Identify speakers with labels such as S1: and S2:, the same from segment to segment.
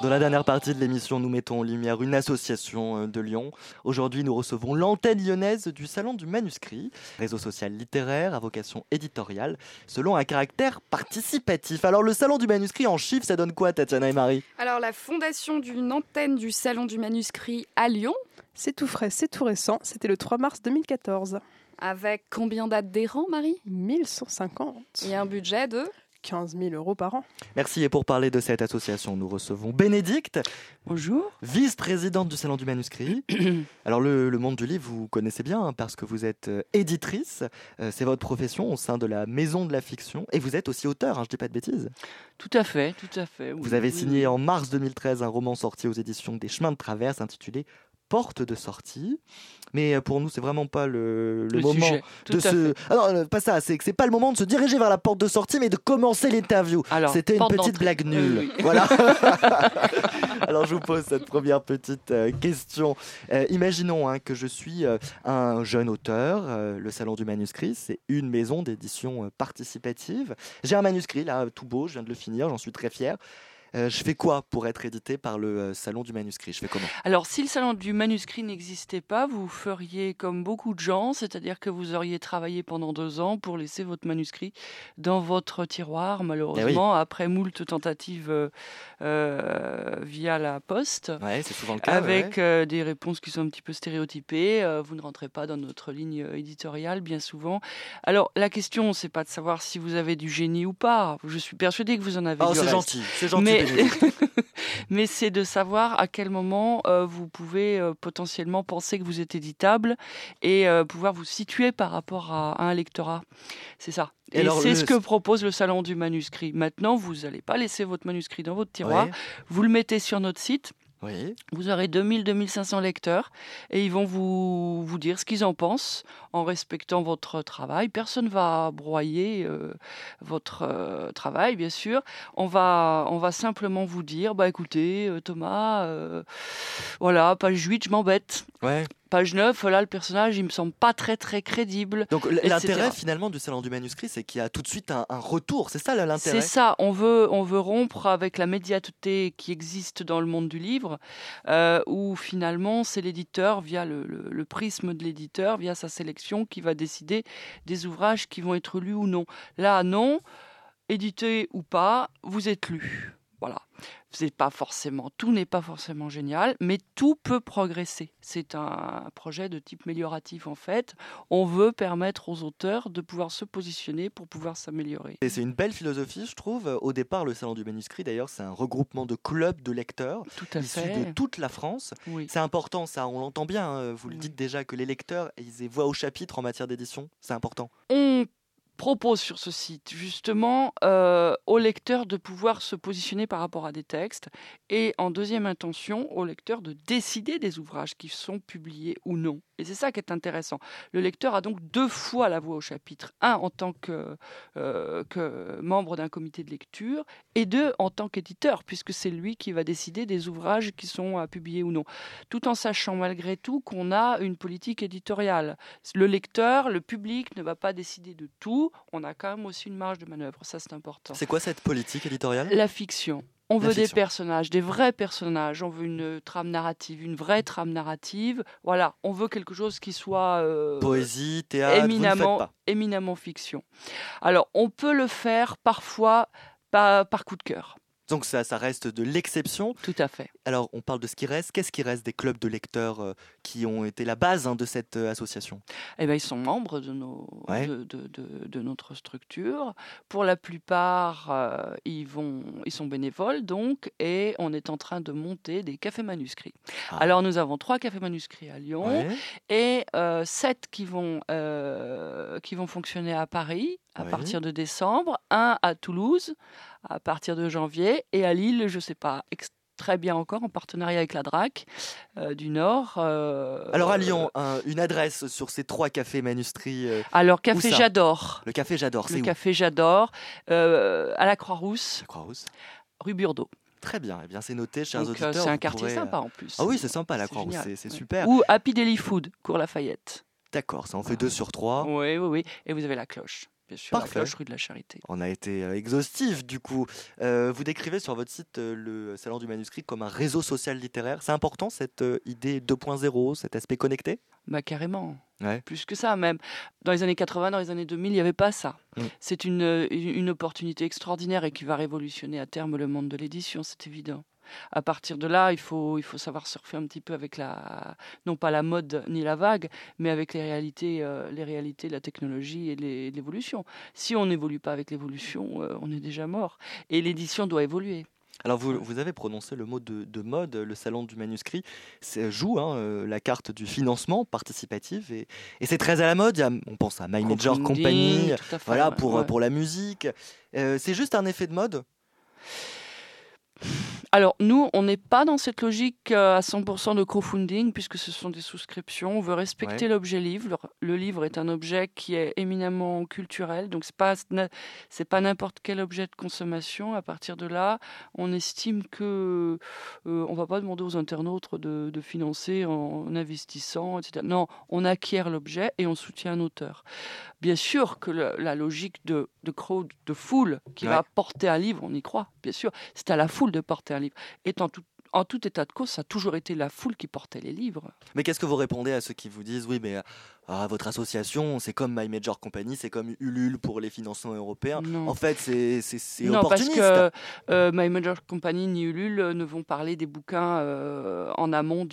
S1: Dans la dernière partie de l'émission, nous mettons en lumière une association de Lyon. Aujourd'hui, nous recevons l'antenne lyonnaise du Salon du Manuscrit, réseau social littéraire à vocation éditoriale, selon un caractère participatif. Alors, le Salon du Manuscrit en chiffres, ça donne quoi, Tatiana et Marie ?
S2: Alors, la fondation d'une antenne du Salon du Manuscrit à Lyon.
S3: C'est tout frais, c'est tout récent. C'était le 3 mars 2014.
S2: Avec combien d'adhérents, Marie ?
S3: 1150.
S2: Et un budget de
S3: 15 000 € par an.
S1: Merci. Et pour parler de cette association, nous recevons Bénédicte.
S4: Bonjour.
S1: Vice-présidente du Salon du Manuscrit. Alors, le monde du livre, vous connaissez bien hein, parce que vous êtes éditrice. C'est votre profession au sein de la Maison de la Fiction. Et vous êtes aussi auteur, hein, je ne dis pas de bêtises.
S4: Tout à fait. Oui,
S1: vous avez signé en mars 2013 un roman sorti aux éditions des Chemins de Traverse intitulé Porte de sortie, mais pour nous c'est vraiment pas le moment
S4: sujet,
S1: de se. Ah non, pas ça, c'est que c'est pas le moment de se diriger vers la porte de sortie, mais de commencer l'interview. Alors, c'était une petite blague nulle.
S4: Oui.
S1: Voilà. Alors je vous pose cette première petite question. Imaginons hein, que je suis un jeune auteur. Le Salon du Manuscrit, c'est une maison d'édition participative. J'ai un manuscrit là, tout beau, je viens de le finir, j'en suis très fier. Je fais quoi pour être édité par le Salon du Manuscrit ? Je fais comment ?
S4: Alors, si le Salon du Manuscrit n'existait pas, vous feriez comme beaucoup de gens, c'est-à-dire que vous auriez travaillé pendant 2 ans pour laisser votre manuscrit dans votre tiroir, malheureusement, après moult tentatives via la poste,
S1: c'est souvent le cas,
S4: avec des réponses qui sont un petit peu stéréotypées. Vous ne rentrez pas dans notre ligne éditoriale, bien souvent. Alors, la question, c'est pas de savoir si vous avez du génie ou pas. Je suis persuadée que vous en avez.
S1: C'est gentil, c'est gentil.
S4: Mais c'est de savoir à quel moment vous pouvez potentiellement penser que vous êtes éditable et pouvoir vous situer par rapport à un lectorat. C'est ça. Et alors, c'est ce que propose le Salon du Manuscrit. Maintenant, vous n'allez pas laisser votre manuscrit dans votre tiroir. Vous le mettez sur notre site. Vous aurez 2000-2500 lecteurs et ils vont vous dire ce qu'ils en pensent en respectant votre travail. Personne ne va broyer votre travail, bien sûr. On va simplement vous dire, écoutez, Thomas, voilà, page 8, je m'embête. Page 9, là, le personnage, il me semble pas très, très crédible.
S1: Donc, l'intérêt, finalement, du Salon du Manuscrit, c'est qu'il y a tout de suite un retour. C'est ça, l'intérêt ?
S4: C'est ça. On veut rompre avec la médiateté qui existe dans le monde du livre, où, finalement, c'est l'éditeur, via le prisme de l'éditeur, via sa sélection, qui va décider des ouvrages qui vont être lus ou non. Là, non. Édité ou pas, vous êtes lu. Voilà. Tout n'est pas forcément génial, mais tout peut progresser. C'est un projet de type amélioratif en fait. On veut permettre aux auteurs de pouvoir se positionner pour pouvoir s'améliorer.
S1: Et c'est une belle philosophie, je trouve. Au départ, le Salon du Manuscrit, d'ailleurs, c'est un regroupement de clubs de lecteurs issus de toute la France.
S4: Oui.
S1: C'est important, ça, on l'entend bien. Vous le dites déjà, que les lecteurs ils aient voix au chapitre en matière d'édition. C'est important.
S4: On propose sur ce site justement aux lecteurs de pouvoir se positionner par rapport à des textes et en deuxième intention aux lecteurs de décider des ouvrages qui sont publiés ou non. Et c'est ça qui est intéressant. Le lecteur a donc 2 fois la voix au chapitre. 1 en tant que membre d'un comité de lecture et 2 en tant qu'éditeur puisque c'est lui qui va décider des ouvrages qui sont publiés ou non. Tout en sachant malgré tout qu'on a une politique éditoriale. Le lecteur, le public ne va pas décider de tout. On a quand même aussi une marge de manœuvre. Ça, c'est important.
S1: C'est quoi cette politique éditoriale ?
S4: La fiction. On veut des personnages, des vrais personnages. On veut une trame narrative, une vraie trame narrative. Voilà, on veut quelque chose qui soit
S1: poésie, théâtre,
S4: éminemment fiction. Alors, on peut le faire parfois par coup de cœur.
S1: Donc ça reste de l'exception.
S4: Tout à fait.
S1: Alors, on parle de ce qui reste. Qu'est-ce qui reste des clubs de lecteurs qui ont été la base de cette association ?
S4: Ils sont membres de notre structure. Pour la plupart, ils sont bénévoles, donc, et on est en train de monter des cafés manuscrits. Alors, nous avons 3 cafés manuscrits à Lyon et 7 qui vont fonctionner à Paris à partir de décembre, 1 à Toulouse à partir de janvier et à Lille, je ne sais pas très bien encore, en partenariat avec la DRAC du Nord.
S1: Alors à Lyon, une adresse sur ces 3 cafés manuscrits.
S4: Alors, Café J'adore.
S1: Le Café J'adore, c'est où ?
S4: Le Café J'adore, à la Croix-Rousse, rue Burdeau.
S1: Très bien, eh bien c'est noté, chers auditeurs.
S4: C'est un quartier sympa en plus.
S1: Ah oui, c'est sympa, la Croix-Rousse, c'est super.
S4: Ou Happy Deli Food, Cours Lafayette.
S1: D'accord, ça en fait 2 sur 3.
S4: Oui. Et vous avez la cloche. Bien sûr, la
S1: Parfait.
S4: cloche rue de la Charité.
S1: On a été exhaustif du coup. Vous décrivez sur votre site le Salon du Manuscrit comme un réseau social littéraire. C'est important cette idée 2.0, cet aspect connecté?
S4: Bah carrément.
S1: Ouais.
S4: Plus que ça même. Dans les années 80, dans les années 2000, il n'y avait pas ça. C'est une opportunité extraordinaire et qui va révolutionner à terme le monde de l'édition, c'est évident. À partir de là, il faut savoir surfer un petit peu avec non pas la mode ni la vague, mais avec les réalités de la technologie et l'évolution. Si on n'évolue pas avec l'évolution, on est déjà mort. Et l'édition doit évoluer.
S1: Alors vous avez prononcé le mot de mode, le Salon du Manuscrit joue la carte du financement participatif et c'est très à la mode. On pense à My Major Company,
S4: tout à fait,
S1: voilà,
S4: ouais.
S1: pour la musique. C'est juste un effet de mode?
S4: Alors, nous, on n'est pas dans cette logique à 100% de crowdfunding, puisque ce sont des souscriptions. On veut respecter l'objet livre. Le livre est un objet qui est éminemment culturel, donc c'est pas n'importe quel objet de consommation. À partir de là, on estime que on va pas demander aux internautes de financer en investissant, etc. Non, on acquiert l'objet et on soutient un auteur. Bien sûr que la logique de crowd, de foule, qui va porter un livre, on y croit, bien sûr. C'est à la foule de porter un livre. Et en tout état de cause, ça a toujours été la foule qui portait les livres.
S1: Mais qu'est-ce que vous répondez à ceux qui vous disent oui, mais votre association, c'est comme My Major Company, c'est comme Ulule pour les financements européens.
S4: Non.
S1: En fait, c'est
S4: non,
S1: opportuniste.
S4: Parce que My Major Company ni Ulule ne vont parler des bouquins en amont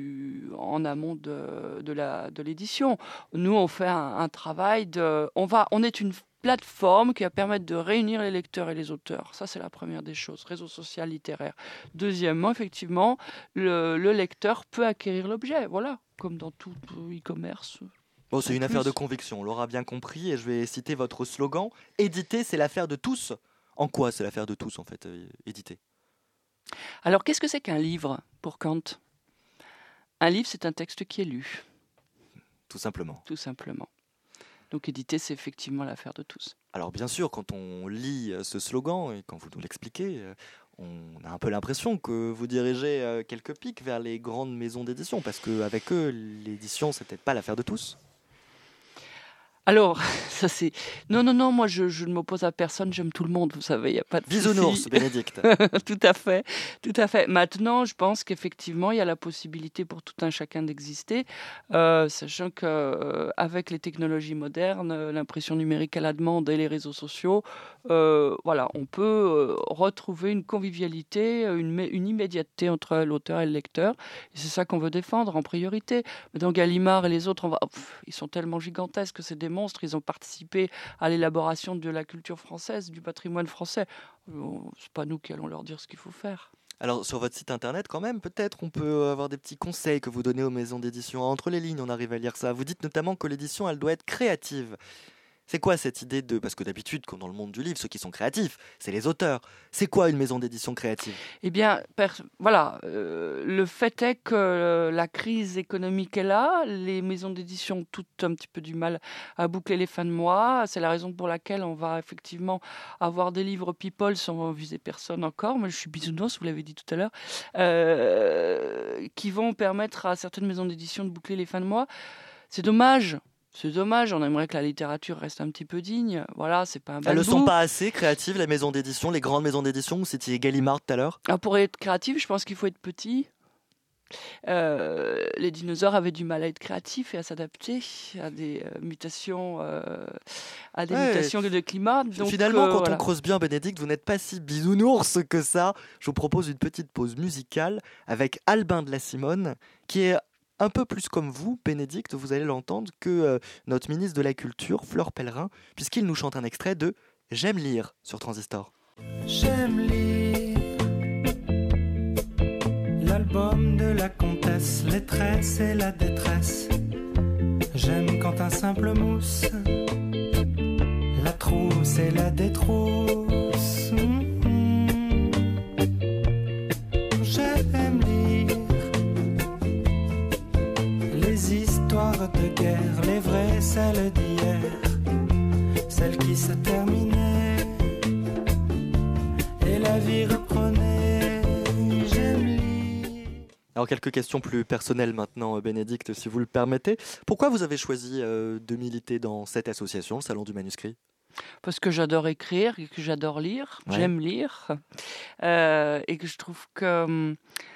S4: de l'édition. Nous, on fait un travail on est une plateforme qui va permettre de réunir les lecteurs et les auteurs. Ça, c'est la première des choses. Réseau social littéraire. Deuxièmement, effectivement, le lecteur peut acquérir l'objet. Voilà, comme dans tout e-commerce.
S1: Bon, c'est une affaire de conviction, on l'aura bien compris. Et je vais citer votre slogan. Éditer, c'est l'affaire de tous. En quoi c'est l'affaire de tous, en fait, éditer?
S4: Alors, qu'est-ce que c'est qu'un livre pour Kant? Un livre, c'est un texte qui est lu.
S1: Tout simplement.
S4: Tout simplement. Donc éditer, c'est effectivement l'affaire de tous.
S1: Alors bien sûr, quand on lit ce slogan, et quand vous nous l'expliquez, on a un peu l'impression que vous dirigez quelques pics vers les grandes maisons d'édition, parce qu'avec eux, l'édition, c'est peut-être pas l'affaire de tous.
S4: Alors, ça c'est... Non, moi je ne m'oppose à personne, j'aime tout le monde, vous savez, il n'y a pas de
S1: Bisounours, Bénédicte.
S4: Tout à fait. Maintenant, je pense qu'effectivement, il y a la possibilité pour tout un chacun d'exister, sachant qu'avec les technologies modernes, l'impression numérique à la demande et les réseaux sociaux, on peut retrouver une convivialité, une immédiateté entre l'auteur et le lecteur. Et c'est ça qu'on veut défendre en priorité. Dans Gallimard et les autres, ils sont tellement gigantesques, c'est des monstres, ils ont participé à l'élaboration de la culture française, du patrimoine français. C'est pas nous qui allons leur dire ce qu'il faut faire.
S1: Alors sur votre site internet quand même, peut-être on peut avoir des petits conseils que vous donnez aux maisons d'édition. Entre les lignes, on arrive à lire ça. Vous dites notamment que l'édition, elle doit être créative. C'est quoi cette idée de... Parce que d'habitude, quand dans le monde du livre, ceux qui sont créatifs, c'est les auteurs. C'est quoi une maison d'édition créative?
S4: Eh bien, le fait est que la crise économique est là. Les maisons d'édition ont toutes un petit peu du mal à boucler les fins de mois. C'est la raison pour laquelle on va effectivement avoir des livres people sans viser personne encore. Moi, je suis bisounours, vous l'avez dit tout à l'heure, qui vont permettre à certaines maisons d'édition de boucler les fins de mois. C'est dommage. C'est dommage, on aimerait que la littérature reste un petit peu digne. Voilà, c'est pas un
S1: Elles ne sont pas assez créatives, les maisons d'édition, les grandes maisons d'édition. Vous citiez Gallimard tout à l'heure.
S4: Pour être créatif, je pense qu'il faut être petit. Les dinosaures avaient du mal à être créatifs et à s'adapter à des mutations, mutations de climat. Donc,
S1: finalement, quand on creuse bien, Bénédicte, vous n'êtes pas si bisounours que ça. Je vous propose une petite pause musicale avec Albin de la Simone, qui est un peu plus comme vous, Bénédicte, vous allez l'entendre, que notre ministre de la Culture, Fleur Pellerin, puisqu'il nous chante un extrait de « J'aime lire » sur Transistor.
S5: J'aime lire l'album de la comtesse, les tresses et la détresse. J'aime quand un simple mousse, la trousse et la détrousse. J'aime lire les histoires de guerre, les vraies, celles d'hier, celles qui se terminaient et la vie reprenait. J'aime lire.
S1: Alors quelques questions plus personnelles maintenant, Bénédicte, si vous le permettez. Pourquoi vous avez choisi de militer dans cette association, le Salon du Manuscrit ?
S4: Parce que j'adore écrire et que j'adore lire.
S1: Ouais.
S4: J'aime lire. Et que je trouve que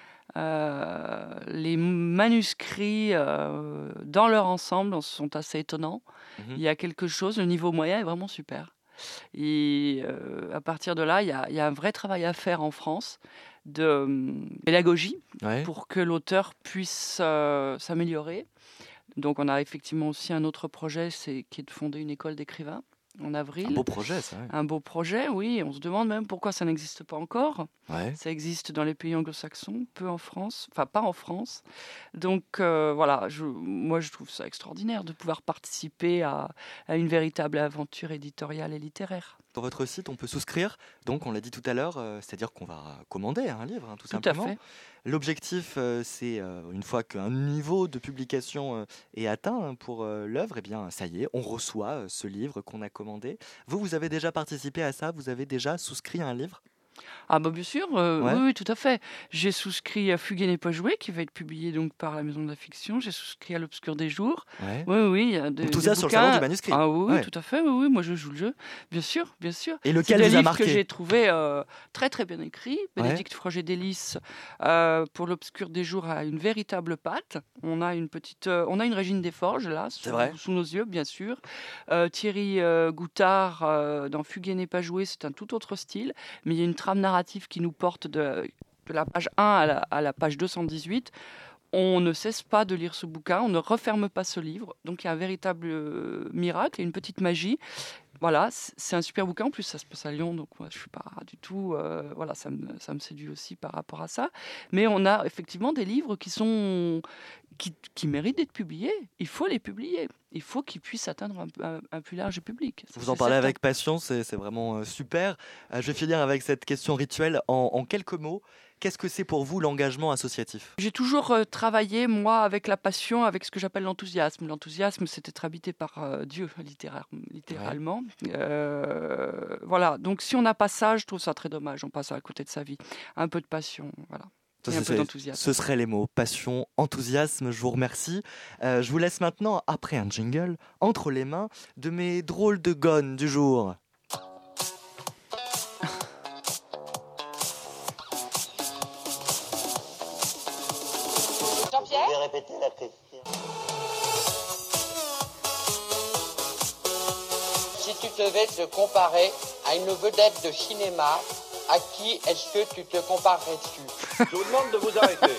S4: les manuscrits, dans leur ensemble, sont assez étonnants.
S1: Mhm.
S4: Il y a quelque chose, le niveau moyen est vraiment super. Et à partir de là, il y a un vrai travail à faire en France de pédagogie
S1: Ouais.
S4: pour que l'auteur puisse s'améliorer. Donc on a effectivement aussi un autre projet, qui est de fonder une école d'écrivains en avril.
S1: Un beau projet, ça.
S4: Un beau projet, oui. On se demande même pourquoi ça n'existe pas encore.
S1: Ouais.
S4: Ça existe dans les pays anglo-saxons, peu en France, enfin pas en France. Donc voilà, moi je trouve ça extraordinaire de pouvoir participer à une véritable aventure éditoriale et littéraire.
S1: Sur votre site, on peut souscrire. Donc, on l'a dit tout à l'heure, c'est-à-dire qu'on va commander un livre, tout
S4: Tout à
S1: simplement.
S4: fait.
S1: L'objectif, c'est une fois qu'un niveau de publication est atteint pour l'œuvre, eh bien, ça y est, on reçoit ce livre qu'on a commandé. Vous avez déjà participé à ça? Vous avez déjà souscrit à un livre?
S4: Ah bah bien sûr,
S1: Ouais.
S4: oui, tout à fait. J'ai souscrit à Fuguer n'est pas joué, qui va être publié donc par la Maison de la Fiction. J'ai souscrit à L'Obscur des jours.
S1: Ouais.
S4: Oui, il y a
S1: Donc, tout
S4: des
S1: ça sur le salon
S4: bouquins.
S1: du manuscrit.
S4: Ah oui,
S1: Ouais.
S4: tout à fait, oui, moi je joue le jeu. Bien sûr, bien sûr.
S1: Et
S4: C'est
S1: lequel
S4: des
S1: vous a
S4: livres que
S1: marqué?
S4: j'ai trouvé très très bien écrits.
S1: Ouais.
S4: Bénédicte Froger-Délice, pour L'Obscur des jours, a une véritable patte. On a une Régine Desforges là,
S1: C'est vrai.
S4: sous nos yeux, bien sûr. Thierry Goutard, dans Fuguer n'est pas joué, c'est un tout autre style, mais il y a une trame narrative qui nous porte de la page 1 à la page 218. On ne cesse pas de lire ce bouquin, on ne referme pas ce livre. Donc il y a un véritable miracle et une petite magie. Voilà, c'est un super bouquin. En plus, ça se passe à Lyon, donc moi, je suis pas du tout. Voilà, ça me séduit aussi par rapport à ça. Mais on a effectivement des livres qui méritent d'être publiés. Il faut les publier. Il faut qu'ils puissent atteindre un plus large public. Ça,
S1: Vous en
S4: c'est
S1: parlez
S4: certain.
S1: avec passion, c'est vraiment super. Je vais finir avec cette question rituelle en quelques mots. Qu'est-ce que c'est pour vous l'engagement associatif?
S4: J'ai toujours travaillé, moi, avec la passion, avec ce que j'appelle l'enthousiasme. L'enthousiasme, c'est être habité par Dieu, littéralement. Voilà, donc si on n'a pas ça, je trouve ça très dommage. On passe à côté de sa vie. Un peu de passion, voilà. Et un peu d'enthousiasme.
S1: Ce seraient les mots passion, enthousiasme. Je vous remercie. Je vous laisse maintenant, après un jingle, entre les mains de mes drôles de gones du jour.
S6: Jean-Pierre,
S7: Je vais répéter la question.
S6: si tu devais te comparer à une vedette de cinéma, à qui est-ce que tu te comparerais-tu?
S7: Je vous demande de vous arrêter.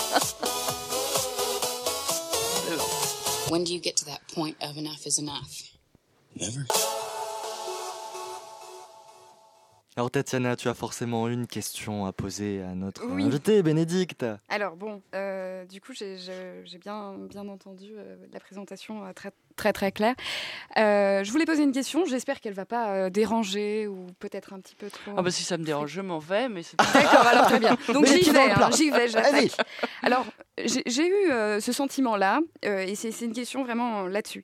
S8: When do you get to that point of enough is enough?
S7: Never.
S1: Alors Tatiana, tu as forcément une question à poser à notre
S2: Oui.
S1: invité, Bénédicte.
S2: Alors bon, du coup, j'ai bien entendu la présentation très, très très claire. Je voulais poser une question, j'espère qu'elle ne va pas déranger ou peut-être un petit peu trop...
S4: Ah bah si ça me dérange, je m'en vais, mais c'est pas...
S2: D'accord, alors très bien. Donc
S1: Mets les pieds dans le plat.
S2: j'y vais,
S1: Vas-y.
S2: j'attaque. Alors, j'ai eu ce sentiment-là, et c'est une question vraiment là-dessus.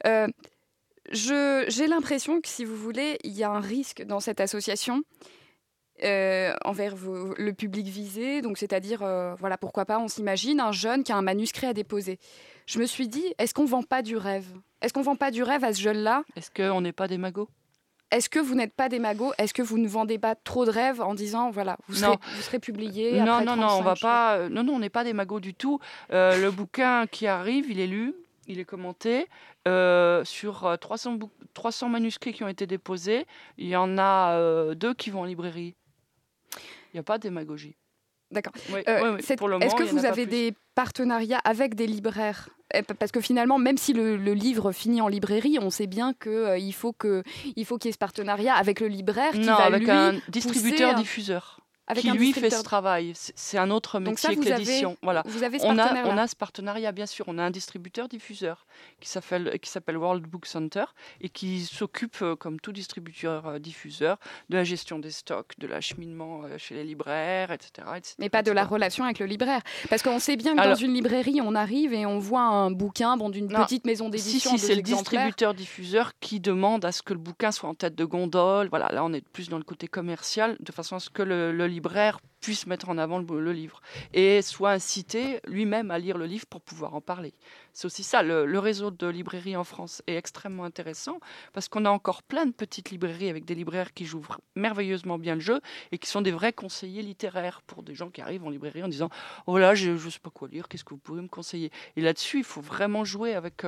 S2: J'ai l'impression que, si vous voulez, il y a un risque dans cette association envers le public visé. Donc, c'est-à-dire, voilà, pourquoi pas, on s'imagine un jeune qui a un manuscrit à déposer. Je me suis dit, est-ce qu'on ne vend pas du rêve? Est-ce qu'on ne vend pas du rêve à ce jeune-là?
S4: Est-ce qu'on n'est pas des magots?
S2: Est-ce que vous n'êtes pas des magots? Est-ce que vous ne vendez pas trop de rêves en disant, voilà, vous serez publié
S4: Non,
S2: après
S4: non, non, on va
S2: 35 jours?
S4: pas. Non, non, on n'est pas des magots du tout. Le bouquin qui arrive, il est lu, il est commenté. Sur 300 manuscrits qui ont été déposés, il y en a 2 qui vont en librairie. Il n'y a pas de démagogie.
S2: D'accord.
S4: Oui,
S2: Est-ce que vous avez des partenariats avec des libraires? Parce que finalement, même si le livre finit en librairie, on sait bien qu'il faut qu'il y ait ce partenariat avec le libraire qui
S4: Non,
S2: va
S4: avec
S2: lui
S4: un
S2: pousser
S4: distributeur-diffuseur.
S2: avec
S4: Qui
S2: un
S4: lui fait
S2: distributeur.
S4: ce travail. C'est un autre
S2: Donc ça,
S4: métier que
S2: vous
S4: l'édition. Voilà.
S2: Vous avez ce
S4: On
S2: partenaire-là.
S4: a ce partenariat, bien sûr. On a un distributeur-diffuseur qui s'appelle World Book Center et qui s'occupe, comme tout distributeur-diffuseur, de la gestion des stocks, de l'acheminement chez les libraires, etc.
S2: Mais pas de la relation avec le libraire. Parce qu'on sait bien que dans une librairie, on arrive et on voit un bouquin d'une petite maison d'édition.
S4: Si, c'est le distributeur-diffuseur qui demande à ce que le bouquin soit en tête de gondole. Voilà, là, on est plus dans le côté commercial, de façon à ce que le libraire puisse mettre en avant le livre et soit incité lui-même à lire le livre pour pouvoir en parler. C'est aussi ça, le réseau de librairies en France est extrêmement intéressant parce qu'on a encore plein de petites librairies avec des libraires qui jouent merveilleusement bien le jeu et qui sont des vrais conseillers littéraires pour des gens qui arrivent en librairie en disant « Oh là, je ne sais pas quoi lire, qu'est-ce que vous pouvez me conseiller ?» Et là-dessus, il faut vraiment jouer avec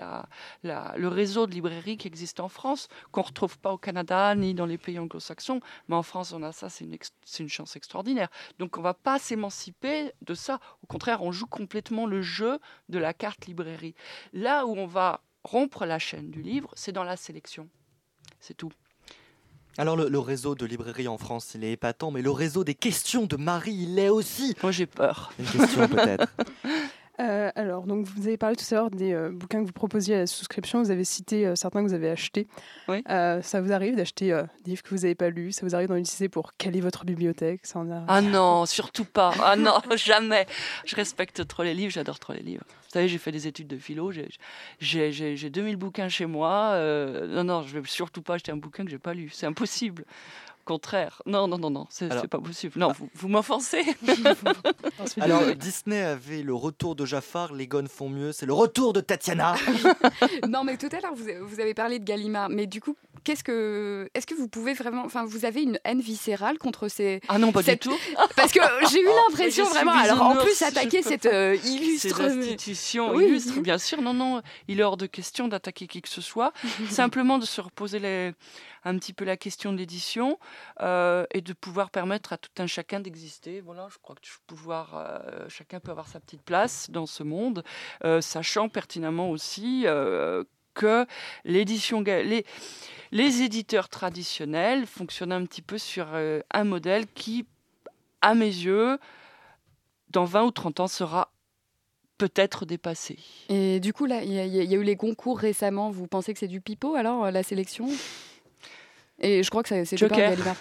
S4: le réseau de librairies qui existe en France, qu'on ne retrouve pas au Canada ni dans les pays anglo-saxons, mais en France, on a ça, c'est une chance extraordinaire. Donc on ne va pas s'émanciper de ça. Au contraire, on joue complètement le jeu de la carte librairie. Là où on va rompre la chaîne du livre, c'est dans la sélection. C'est tout.
S1: Alors le réseau de librairies en France, il est épatant, mais le réseau des questions de Marie, il l'est aussi.
S4: Moi, j'ai peur.
S1: Une question peut-être.
S3: Alors, donc, vous avez parlé tout à l'heure des bouquins que vous proposiez à la souscription. Vous avez cité certains que vous avez achetés.
S4: Oui.
S3: Ça vous arrive d'acheter des livres que vous n'avez pas lus? Ça vous arrive d'en utiliser pour caler votre bibliothèque? Ça en a...
S4: Ah non, surtout pas. Ah non, jamais. Je respecte trop les livres, j'adore trop les livres. Vous savez, j'ai fait des études de philo, j'ai 2000 bouquins chez moi. Non, je ne vais surtout pas acheter un bouquin que je n'ai pas lu. C'est impossible. Au contraire. Non, c'est pas possible. Non, vous m'offensez.
S1: Alors, Disney avait le retour de Jafar, les gones font mieux, c'est le retour de Tatiana.
S2: Non, mais tout à l'heure, vous avez parlé de Gallimard, mais du coup, est-ce que vous pouvez vraiment... Enfin, vous avez une haine viscérale contre ces...
S4: Ah non, pas du tout.
S2: Parce que j'ai eu l'impression,
S4: je suis
S2: vraiment... Alors, en
S4: bisounours,
S2: plus, attaquer cette illustre...
S4: Ces institutions
S2: Oui.
S4: illustres, bien sûr. Non, il est hors de question d'attaquer qui que ce soit. Simplement de se reposer un petit peu la question de l'édition et de pouvoir permettre à tout un chacun d'exister. Voilà, je crois que chacun peut avoir sa petite place dans ce monde, sachant pertinemment aussi que l'édition... Les éditeurs traditionnels fonctionnent un petit peu sur un modèle qui, à mes yeux, dans 20 ou 30 ans, sera peut-être dépassé.
S2: Et du coup, là, il y a eu les concours récemment. Vous pensez que c'est du pipeau, alors, la sélection ? Et je crois que c'est pas Gallimard.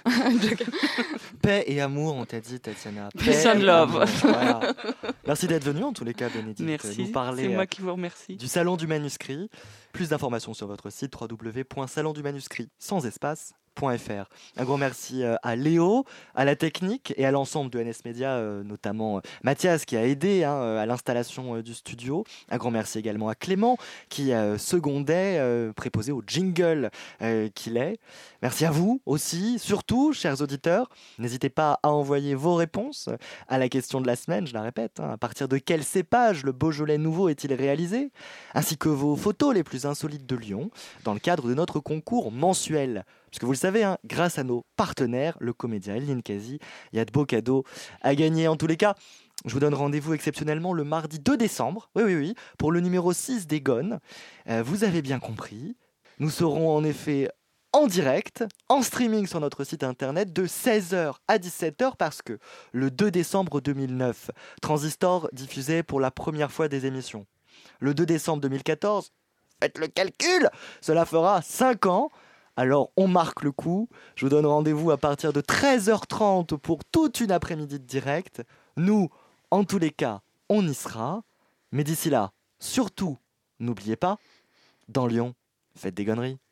S1: Paix et amour, on t'a dit, Tatiana.
S4: Peace and love.
S1: Voilà. Merci d'être venue, en tous les cas, Bénédicte.
S4: Merci,
S1: nous parler,
S4: c'est moi qui vous remercie.
S1: Du Salon du Manuscrit. Plus d'informations sur votre site www.salondumanuscrit, sans espace, .fr. Un grand merci à Léo, à la technique et à l'ensemble de NS Média, notamment Mathias qui a aidé à l'installation du studio. Un grand merci également à Clément qui secondait, préposé au jingle qu'il est. Merci à vous aussi, surtout, chers auditeurs. N'hésitez pas à envoyer vos réponses à la question de la semaine, je la répète. À partir de quel cépage le Beaujolais nouveau est-il réalisé? Ainsi que vos photos les plus insolites de Lyon dans le cadre de notre concours mensuel. Puisque vous le savez, grâce à nos partenaires, le Comédia et le Ninkasi, il y a de beaux cadeaux à gagner. En tous les cas, je vous donne rendez-vous exceptionnellement le mardi 2 décembre, oui, pour le numéro 6 des Gones. Vous avez bien compris, nous serons en effet en direct, en streaming sur notre site internet de 16h à 17h parce que le 2 décembre 2009, Transistor diffusait pour la première fois des émissions. Le 2 décembre 2014, faites le calcul, cela fera 5 ans. Alors, on marque le coup. Je vous donne rendez-vous à partir de 13h30 pour toute une après-midi de direct. Nous, en tous les cas, on y sera. Mais d'ici là, surtout, n'oubliez pas, dans Lyon, faites des gonneries.